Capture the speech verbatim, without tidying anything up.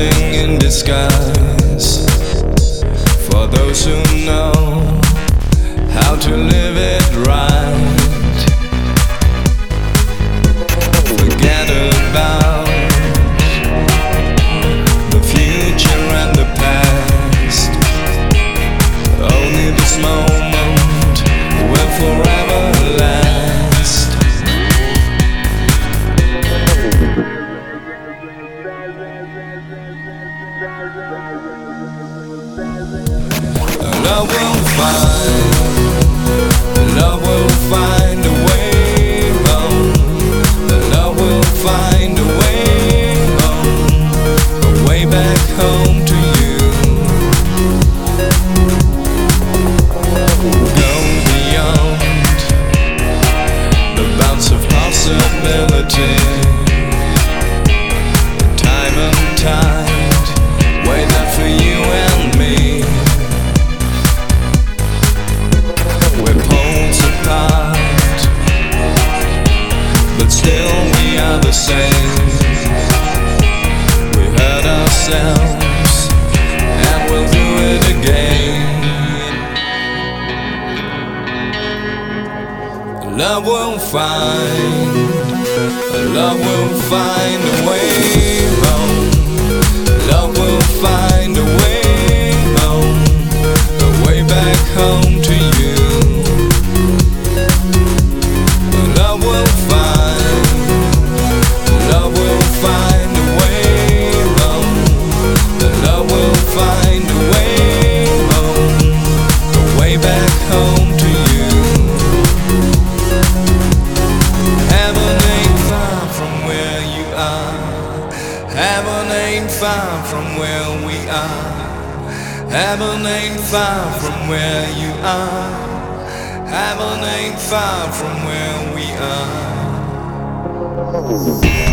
blessing in disguise for those who know how to live it right. Forget about the future and the past. Only this moment will forever last. Love will find, love will find a way home. Love will find a way home, a way back home to you. Go beyond the bounds of possibility. Time and tide wait out for you and me. We're poles apart, but still we are the same. We hurt ourselves and we'll do it again. Love will find, love will find a way home. Love will find a way home, a way back home to you. Love will find, love will find a way home. Love will find a way home, a way back home to you. Heaven ain't far from where you are. Heaven ain't far from where we are. Heaven ain't far from where you are. Heaven ain't far from where we are.